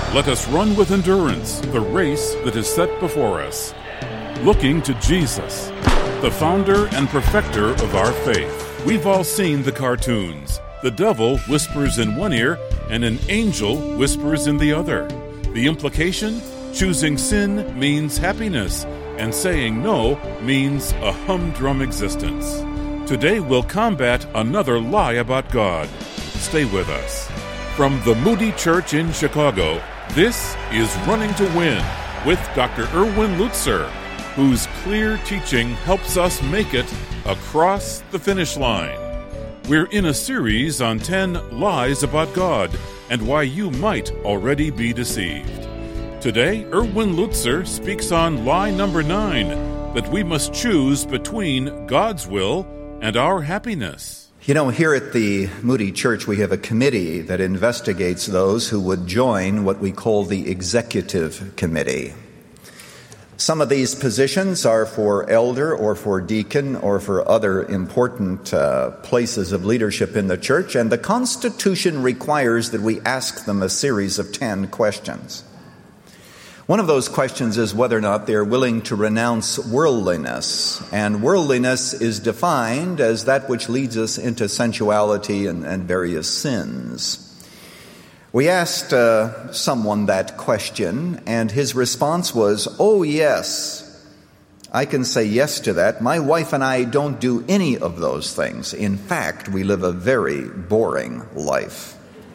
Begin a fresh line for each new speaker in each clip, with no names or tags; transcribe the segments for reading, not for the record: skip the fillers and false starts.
Let us run with endurance the race that is set before us, looking to Jesus, the founder and perfecter of our faith. We've all seen the cartoons. The devil whispers in one ear and an angel whispers in the other. The implication? Choosing sin means happiness, and saying no means a humdrum existence. Today we'll combat another lie about God. Stay with us. From the Moody Church in Chicago, this is Running to Win with Dr. Erwin Lutzer, whose clear teaching helps us make it across the finish line. We're in a series on 10 lies about God and why you might already be deceived. Today, Erwin Lutzer speaks on lie number 9, that we must choose between God's will and our happiness.
You know, here at the Moody Church, we have a committee that investigates those who would join what we call the Executive Committee. Some of these positions are for elder or for deacon or for other important places of leadership in the church, and the Constitution requires that we ask them a series of 10 questions. One of those questions is whether or not they're willing to renounce worldliness. And worldliness is defined as that which leads us into sensuality and various sins. We asked someone that question, and his response was, "Oh, yes, I can say yes to that. My wife and I don't do any of those things. In fact, we live a very boring life."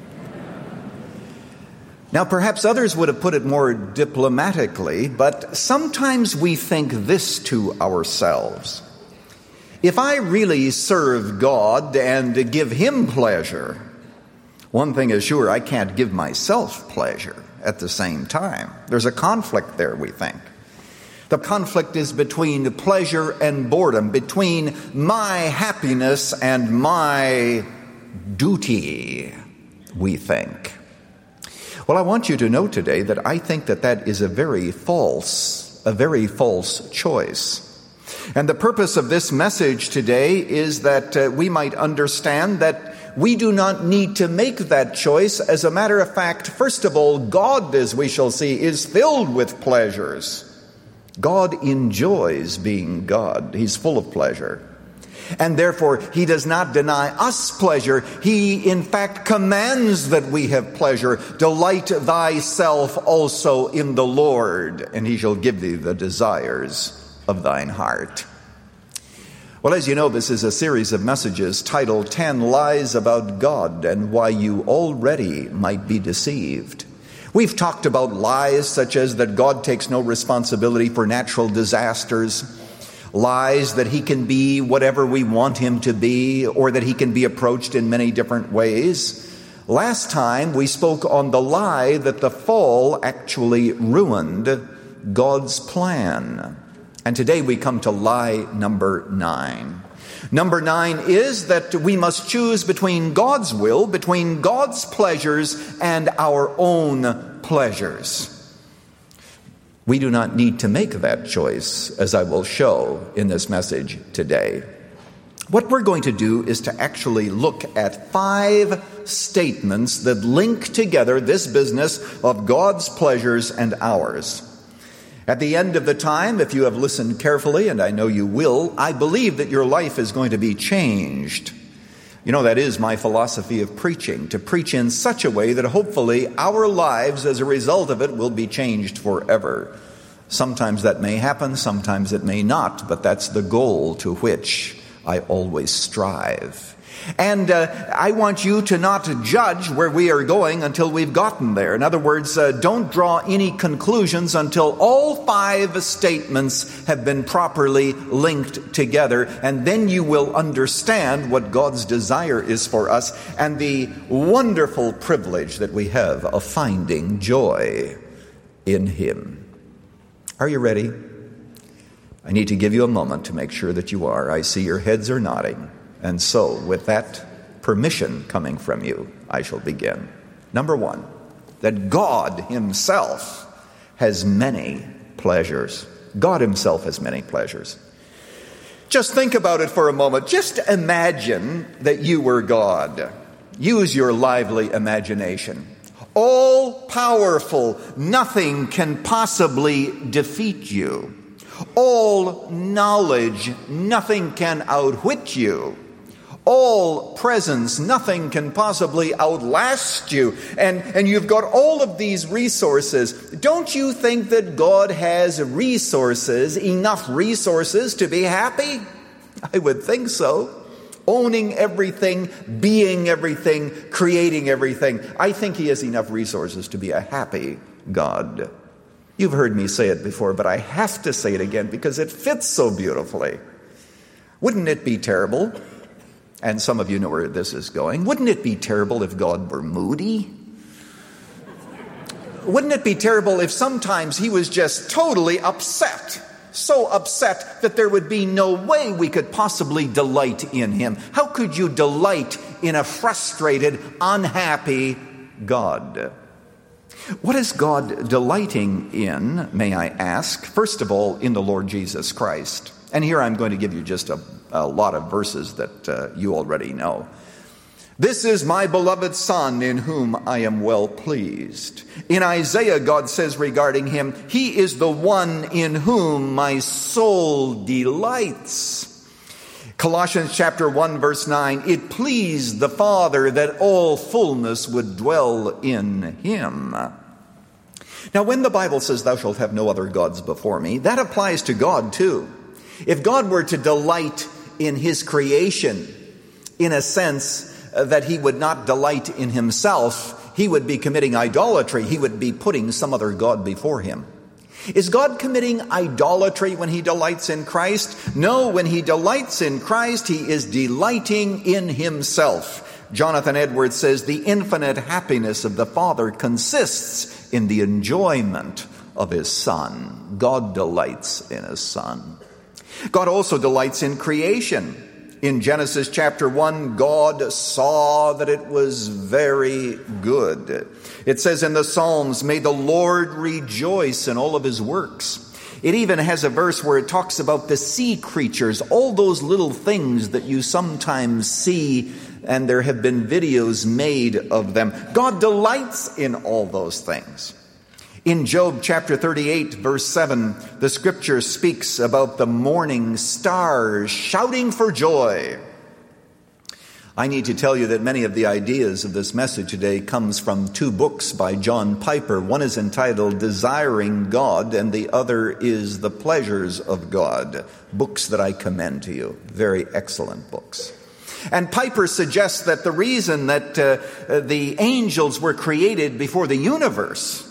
Now, perhaps others would have put it more diplomatically, but sometimes we think this to ourselves. If I really serve God and give Him pleasure, one thing is sure, I can't give myself pleasure at the same time. There's a conflict there, we think. The conflict is between pleasure and boredom, between my happiness and my duty, we think. Well, I want you to know today that I think that is a very false choice. And the purpose of this message today is that we might understand that we do not need to make that choice. As a matter of fact, first of all, God, as we shall see, is filled with pleasures. God enjoys being God. He's full of pleasure. And therefore, He does not deny us pleasure. He, in fact, commands that we have pleasure. Delight thyself also in the Lord, and He shall give thee the desires of thine heart. Well, as you know, this is a series of messages titled 10 Lies About God and Why You Already Might Be Deceived. We've talked about lies such as that God takes no responsibility for natural disasters, lies that He can be whatever we want Him to be, or that He can be approached in many different ways. Last time we spoke on the lie that the fall actually ruined God's plan. And today we come to lie number 9. Number 9 is that we must choose between God's will, between God's pleasures, and our own pleasures. We do not need to make that choice, as I will show in this message today. What we're going to do is to actually look at 5 statements that link together this business of God's pleasures and ours. At the end of the time, if you have listened carefully, and I know you will, I believe that your life is going to be changed. You know, that is my philosophy of preaching, to preach in such a way that hopefully our lives as a result of it will be changed forever. Sometimes that may happen, sometimes it may not, but that's the goal to which I always strive. And I want you to not judge where we are going until we've gotten there. In other words, don't draw any conclusions until all 5 statements have been properly linked together, and then you will understand what God's desire is for us and the wonderful privilege that we have of finding joy in Him. Are you ready? I need to give you a moment to make sure that you are. I see your heads are nodding. And so, with that permission coming from you, I shall begin. Number 1, that God Himself has many pleasures. God Himself has many pleasures. Just think about it for a moment. Just imagine that you were God. Use your lively imagination. all-powerful. Nothing can possibly defeat you. All knowledge, nothing can outwit you. All presence, nothing can possibly outlast you. And you've got all of these resources. Don't you think that God has resources, enough resources to be happy? I would think so. Owning everything, being everything, creating everything. I think he has enough resources to be a happy God. You've heard me say it before, but I have to say it again because it fits so beautifully. Wouldn't it be terrible? And some of you know where this is going. Wouldn't it be terrible if God were moody? Wouldn't it be terrible if sometimes he was just totally upset? So upset that there would be no way we could possibly delight in him. How could you delight in a frustrated, unhappy God? What is God delighting in, may I ask? First of all, in the Lord Jesus Christ. And here I'm going to give you just a lot of verses that you already know. This is my beloved Son in whom I am well pleased. In Isaiah, God says regarding him, he is the one in whom my soul delights. Colossians chapter 1 verse 9, it pleased the Father that all fullness would dwell in him. Now when the Bible says thou shalt have no other gods before me, that applies to God too. If God were to delight in his creation, in a sense that he would not delight in himself, he would be committing idolatry. He would be putting some other God before him. Is God committing idolatry when he delights in Christ? No, when he delights in Christ, he is delighting in himself. Jonathan Edwards says, the infinite happiness of the Father consists in the enjoyment of his Son. God delights in his Son. God also delights in creation. In Genesis chapter 1, God saw that it was very good. It says in the Psalms, may the Lord rejoice in all of his works. It even has a verse where it talks about the sea creatures, all those little things that you sometimes see, and there have been videos made of them. God delights in all those things. In Job chapter 38, verse 7, the scripture speaks about the morning stars shouting for joy. I need to tell you that many of the ideas of this message today comes from two books by John Piper. One is entitled Desiring God, and the other is The Pleasures of God. Books that I commend to you. Very excellent books. And Piper suggests that the reason that the angels were created before the universe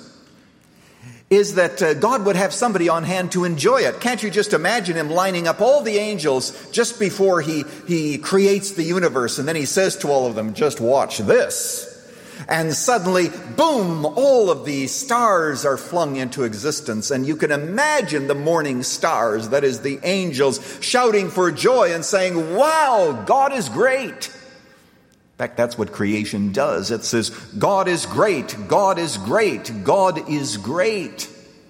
is that God would have somebody on hand to enjoy it. Can't you just imagine him lining up all the angels just before he creates the universe, and then he says to all of them, just watch this. And suddenly, boom, all of the stars are flung into existence, and you can imagine the morning stars, that is the angels, shouting for joy and saying, wow, God is great. In fact, that's what creation does. It says, God is great, God is great, God is great.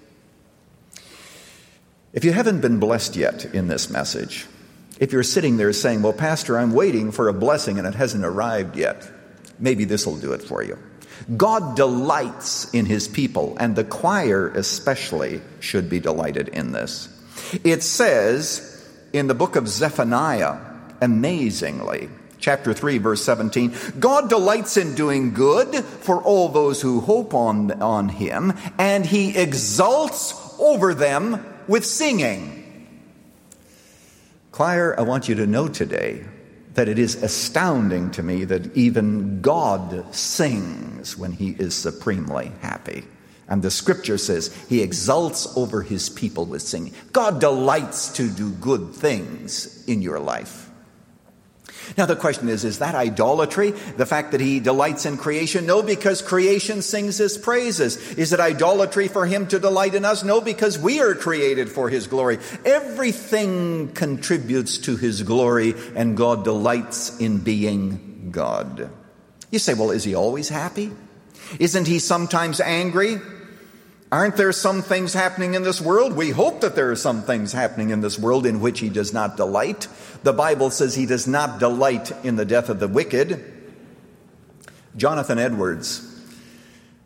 If you haven't been blessed yet in this message, if you're sitting there saying, well, Pastor, I'm waiting for a blessing and it hasn't arrived yet, maybe this will do it for you. God delights in his people, and the choir especially should be delighted in this. It says in the book of Zephaniah, amazingly, chapter 3, verse 17, God delights in doing good for all those who hope on him, and he exults over them with singing. Choir, I want you to know today that it is astounding to me that even God sings when he is supremely happy. And the scripture says he exults over his people with singing. God delights to do good things in your life. Now the question is that idolatry? The fact that he delights in creation? No, because creation sings his praises. Is it idolatry for him to delight in us? No, because we are created for his glory. Everything contributes to his glory, and God delights in being God. You say, well, is he always happy? Isn't he sometimes angry? Aren't there some things happening in this world? We hope that there are some things happening in this world in which he does not delight. The Bible says he does not delight in the death of the wicked. Jonathan Edwards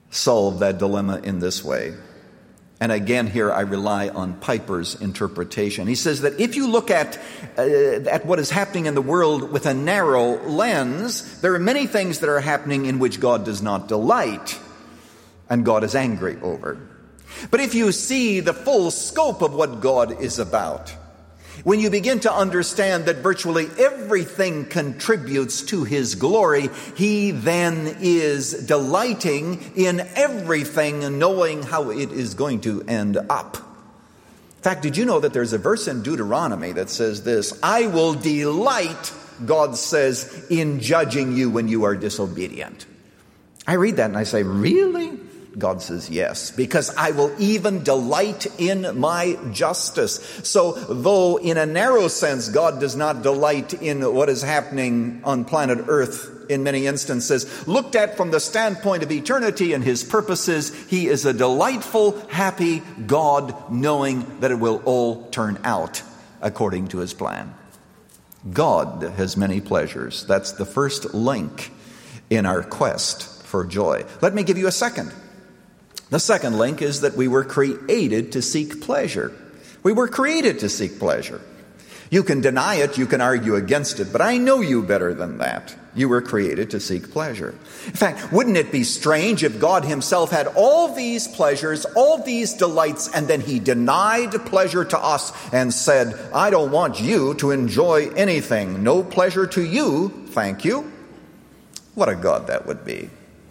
solve that dilemma in this way. And again, here I rely on Piper's interpretation. He says that if you look at what is happening in the world with a narrow lens, there are many things that are happening in which God does not delight and God is angry over. But if you see the full scope of what God is about, when you begin to understand that virtually everything contributes to His glory, He then is delighting in everything, knowing how it is going to end up. In fact, did you know that there's a verse in Deuteronomy that says this, I will delight, God says, in judging you when you are disobedient. I read that and I say, really? God says, yes, because I will even delight in my justice. So though in a narrow sense, God does not delight in what is happening on planet Earth in many instances, looked at from the standpoint of eternity and His purposes, He is a delightful, happy God, knowing that it will all turn out according to His plan. God has many pleasures. That's the first link in our quest for joy. Let me give you a second. The second link is that we were created to seek pleasure. We were created to seek pleasure. You can deny it, you can argue against it, but I know you better than that. You were created to seek pleasure. In fact, wouldn't it be strange if God Himself had all these pleasures, all these delights, and then He denied pleasure to us and said, I don't want you to enjoy anything. No pleasure to you, thank you. What a God that would be.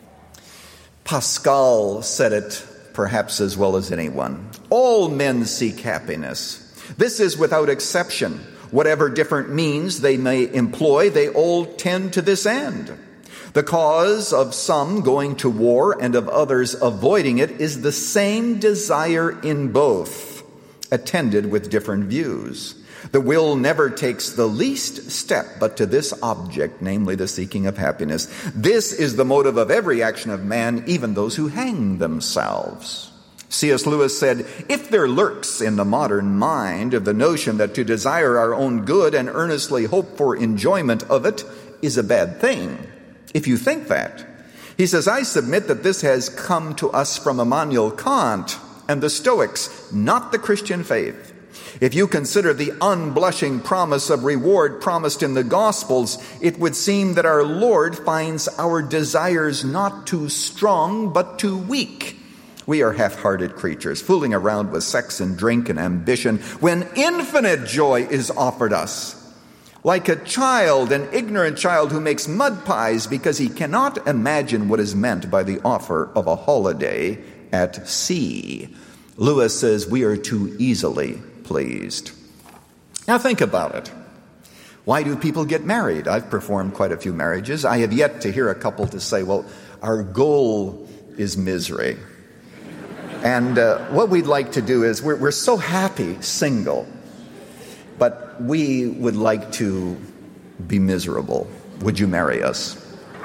Pascal said it perhaps as well as anyone. All men seek happiness. This is without exception. Whatever different means they may employ, they all tend to this end. The cause of some going to war and of others avoiding it is the same desire in both, attended with different views. The will never takes the least step but to this object, namely the seeking of happiness. This is the motive of every action of man, even those who hang themselves. C.S. Lewis said, if there lurks in the modern mind the notion that to desire our own good and earnestly hope for enjoyment of it is a bad thing, if you think that, he says, I submit that this has come to us from Immanuel Kant and the Stoics, not the Christian faith. If you consider the unblushing promise of reward promised in the Gospels, it would seem that our Lord finds our desires not too strong, but too weak. We are half-hearted creatures, fooling around with sex and drink and ambition, when infinite joy is offered us. Like a child, an ignorant child who makes mud pies because he cannot imagine what is meant by the offer of a holiday at sea. Lewis says we are too easily pleased. Now think about it. Why do people get married? I've performed quite a few marriages. I have yet to hear a couple to say, well, our goal is misery. And what we'd like to do is, we're so happy single, but we would like to be miserable. Would you marry us?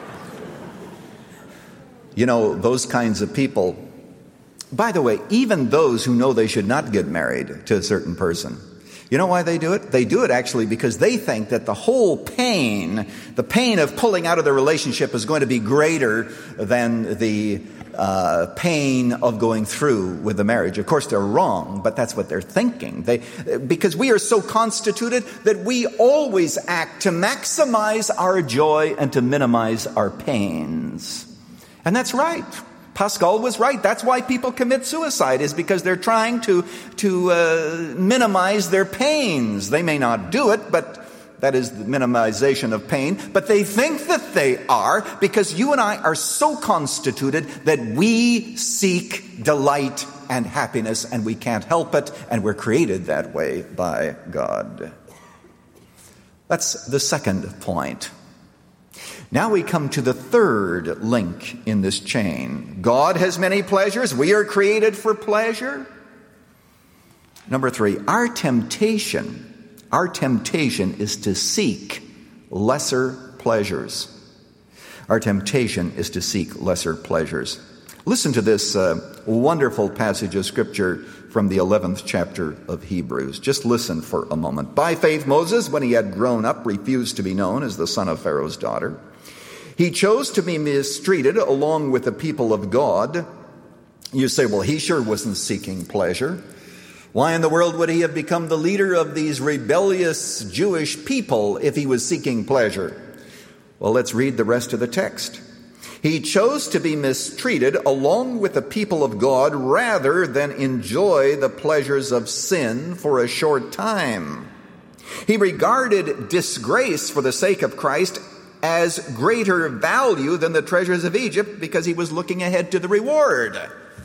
You know, those kinds of people. By the way, even those who know they should not get married to a certain person, you know why they do it? They do it actually because they think that the whole pain, the pain of pulling out of the relationship is going to be greater than the pain of going through with the marriage. Of course, they're wrong, but that's what they're thinking. Because we are so constituted that we always act to maximize our joy and to minimize our pains. And that's right. Pascal was right. That's why people commit suicide, is because they're trying to minimize their pains. They may not do it, but that is the minimization of pain. But they think that they are, because you and I are so constituted that we seek delight and happiness, and we can't help it, and we're created that way by God. That's the second point. Now we come to the third link in this chain. God has many pleasures. We are created for pleasure. Number 3, our temptation is to seek lesser pleasures. Our temptation is to seek lesser pleasures. Listen to this wonderful passage of Scripture from the 11th chapter of Hebrews. Just listen for a moment. By faith, Moses, when he had grown up, refused to be known as the son of Pharaoh's daughter. He chose to be mistreated along with the people of God. You say, well, he sure wasn't seeking pleasure. Why in the world would he have become the leader of these rebellious Jewish people if he was seeking pleasure? Well, let's read the rest of the text. He chose to be mistreated along with the people of God rather than enjoy the pleasures of sin for a short time. He regarded disgrace for the sake of Christ as greater value than the treasures of Egypt because he was looking ahead to the reward.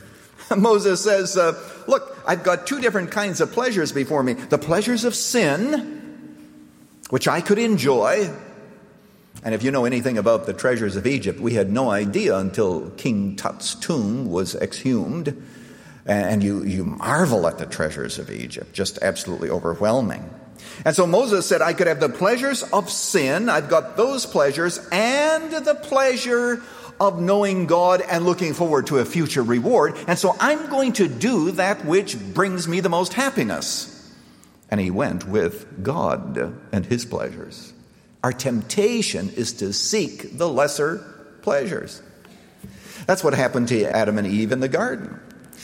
Moses says, look, I've got two different kinds of pleasures before me. The pleasures of sin, which I could enjoy. And if you know anything about the treasures of Egypt, we had no idea until King Tut's tomb was exhumed. And you marvel at the treasures of Egypt, just absolutely overwhelming. And so Moses said, I could have the pleasures of sin, I've got those pleasures, and the pleasure of knowing God and looking forward to a future reward. And so I'm going to do that which brings me the most happiness. And he went with God and his pleasures. Our temptation is to seek the lesser pleasures. That's what happened to Adam and Eve in the garden.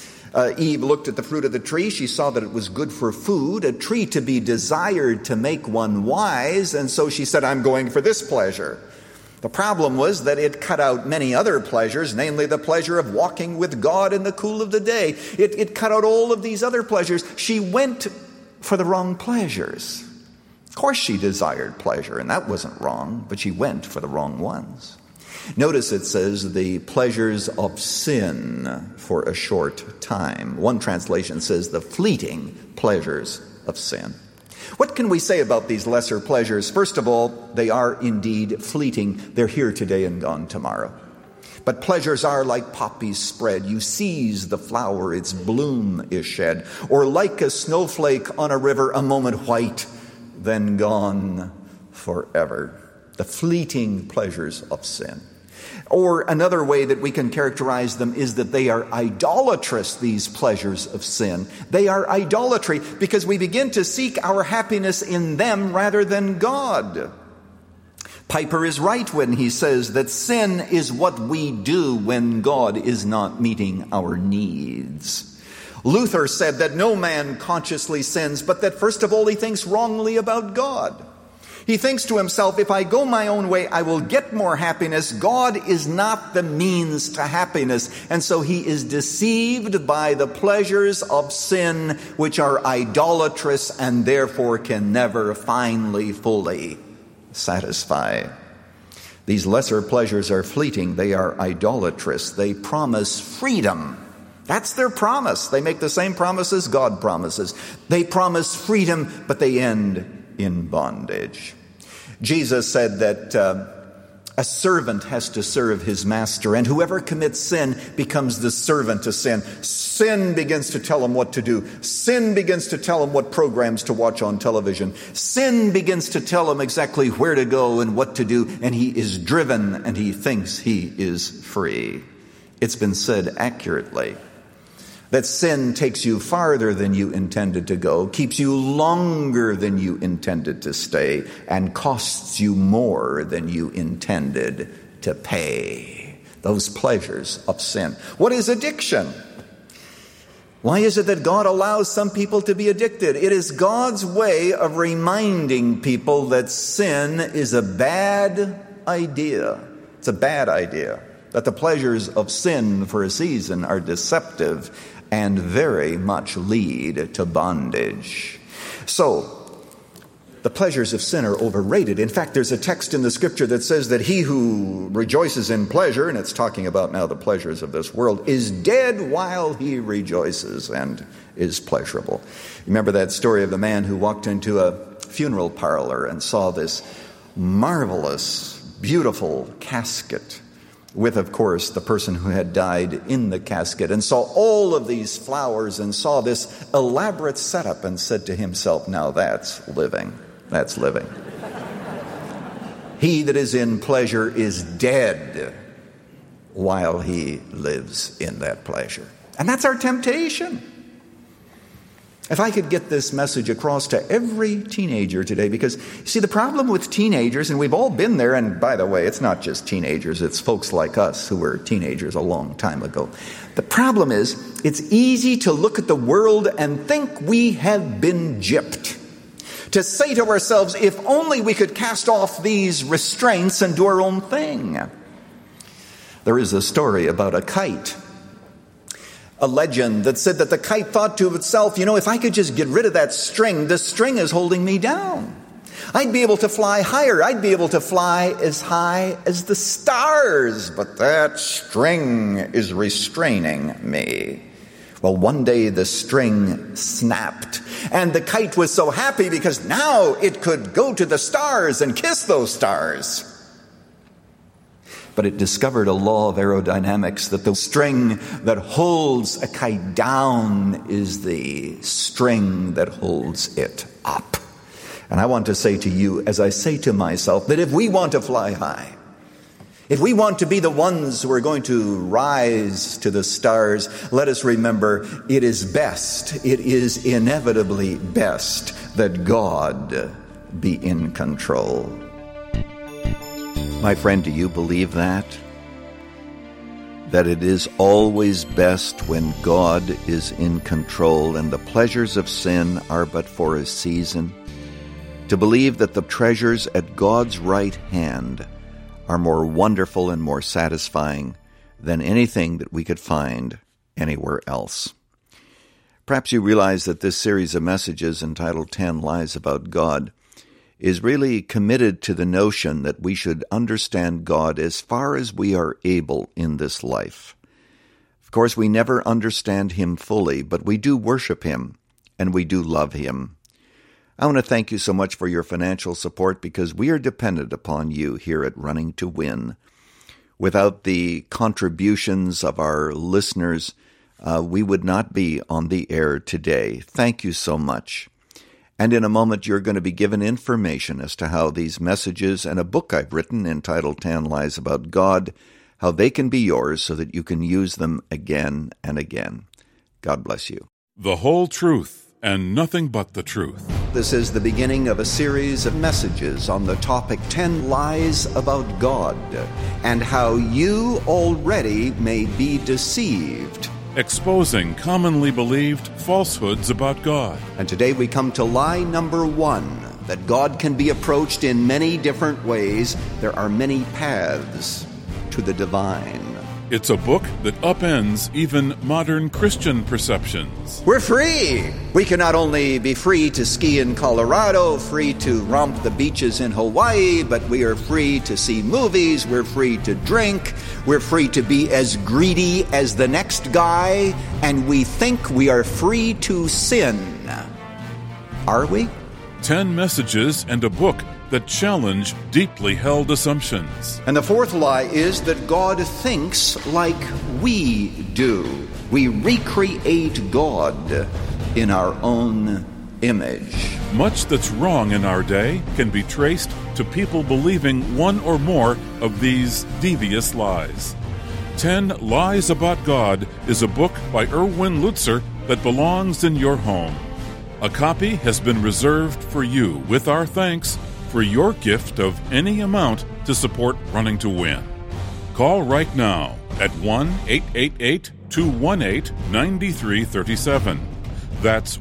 Eve looked at the fruit of the tree. She saw that it was good for food, a tree to be desired to make one wise. And so she said, I'm going for this pleasure. The problem was that it cut out many other pleasures, namely the pleasure of walking with God in the cool of the day. It cut out all of these other pleasures. She went for the wrong pleasures. Of course she desired pleasure, and that wasn't wrong, but she went for the wrong ones. Notice it says the pleasures of sin for a short time. One translation says the fleeting pleasures of sin. What can we say about these lesser pleasures? First of all, they are indeed fleeting. They're here today and gone tomorrow. But pleasures are like poppies spread. You seize the flower, its bloom is shed. Or like a snowflake on a river, a moment white, then gone forever. The fleeting pleasures of sin. Or another way that we can characterize them is that they are idolatrous, these pleasures of sin. They are idolatry because we begin to seek our happiness in them rather than God. Piper is right when he says that sin is what we do when God is not meeting our needs. Luther said that no man consciously sins, but that first of all he thinks wrongly about God. He thinks to himself, if I go my own way, I will get more happiness. God is not the means to happiness. And so he is deceived by the pleasures of sin, which are idolatrous and therefore can never finally, fully satisfy. These lesser pleasures are fleeting. They are idolatrous. They promise freedom. That's their promise. They make the same promises God promises. They promise freedom, but they end in bondage. Jesus said that a servant has to serve his master, and whoever commits sin becomes the servant to sin. Sin begins to tell him what to do. Sin begins to tell him what programs to watch on television. Sin begins to tell him exactly where to go and what to do, and he is driven and he thinks he is free. It's been said accurately that sin takes you farther than you intended to go, keeps you longer than you intended to stay, and costs you more than you intended to pay. Those pleasures of sin. What is addiction? Why is it that God allows some people to be addicted? It is God's way of reminding people that sin is a bad idea. It's a bad idea. That the pleasures of sin for a season are deceptive and very much lead to bondage. So, the pleasures of sin are overrated. In fact, there's a text in the scripture that says that he who rejoices in pleasure, and it's talking about now the pleasures of this world, is dead while he rejoices and is pleasurable. Remember that story of the man who walked into a funeral parlor and saw this marvelous, beautiful casket with, of course, the person who had died in the casket, and saw all of these flowers and saw this elaborate setup and said to himself, now that's living. That's living. He that is in pleasure is dead while he lives in that pleasure. And that's our temptation. If I could get this message across to every teenager today, because, see, the problem with teenagers, and we've all been there, and by the way, it's not just teenagers, it's folks like us who were teenagers a long time ago. The problem is, it's easy to look at the world and think we have been gypped. To say to ourselves, if only we could cast off these restraints and do our own thing. There is a story about a kite. A legend that said that the kite thought to itself, if I could just get rid of that string, the string is holding me down. I'd be able to fly higher. I'd be able to fly as high as the stars, but that string is restraining me. Well, one day the string snapped, and the kite was so happy because now it could go to the stars and kiss those stars. But it discovered a law of aerodynamics, that the string that holds a kite down is the string that holds it up. And I want to say to you, as I say to myself, that if we want to fly high, if we want to be the ones who are going to rise to the stars, let us remember it is inevitably best that God be in control. My friend, do you believe that? That it is always best when God is in control and the pleasures of sin are but for a season? To believe that the treasures at God's right hand are more wonderful and more satisfying than anything that we could find anywhere else. Perhaps you realize that this series of messages entitled 10 Lies About God is really committed to the notion that we should understand God as far as we are able in this life. Of course, we never understand Him fully, but we do worship Him, and we do love Him. I want to thank you so much for your financial support, because we are dependent upon you here at Running to Win. Without the contributions of our listeners, we would not be on the air today. Thank you so much. And in a moment, you're going to be given information as to how these messages and a book I've written entitled 10 Lies About God, how they can be yours so that you can use them again and again. God bless you.
The whole truth and nothing but the truth.
This is the beginning of a series of messages on the topic 10 Lies About God and how you already may be deceived.
Exposing commonly believed falsehoods about God.
And today we come to lie number 1, that God can be approached in many different ways. There are many paths to the divine.
It's a book that upends even modern Christian perceptions.
We're free! We can not only be free to ski in Colorado, free to romp the beaches in Hawaii, but we are free to see movies, we're free to drink, we're free to be as greedy as the next guy, and we think we are free to sin. Are we?
10 messages and a book that challenge deeply held assumptions.
And the fourth lie is that God thinks like we do. We recreate God in our own image.
Much that's wrong in our day can be traced to people believing one or more of these devious lies. 10 Lies About God is a book by Erwin Lutzer that belongs in your home. A copy has been reserved for you with our thanks for your gift of any amount to support Running to Win. Call right now at 1-888-218-9337. That's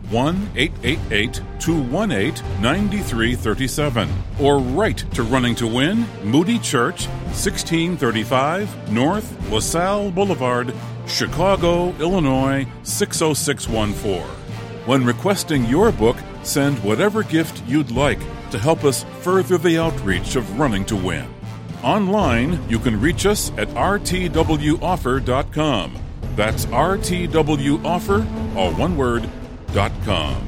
1-888-218-9337. Or write to Running to Win, Moody Church, 1635 North LaSalle Boulevard, Chicago, Illinois, 60614. When requesting your book, send whatever gift you'd like to help us further the outreach of Running to Win. Online, you can reach us at rtwoffer.com. That's rtwoffer, all one word, .com.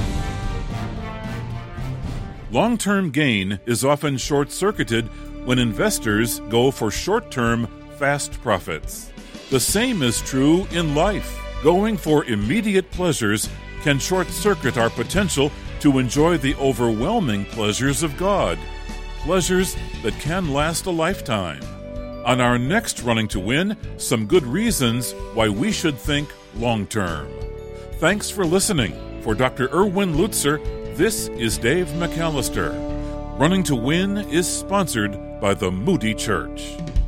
Long-term gain is often short-circuited when investors go for short-term, fast profits. The same is true in life. Going for immediate pleasures can short-circuit our potential to enjoy the overwhelming pleasures of God, pleasures that can last a lifetime. On our next Running to Win, some good reasons why we should think long-term. Thanks for listening. For Dr. Erwin Lutzer, this is Dave McAllister. Running to Win is sponsored by the Moody Church.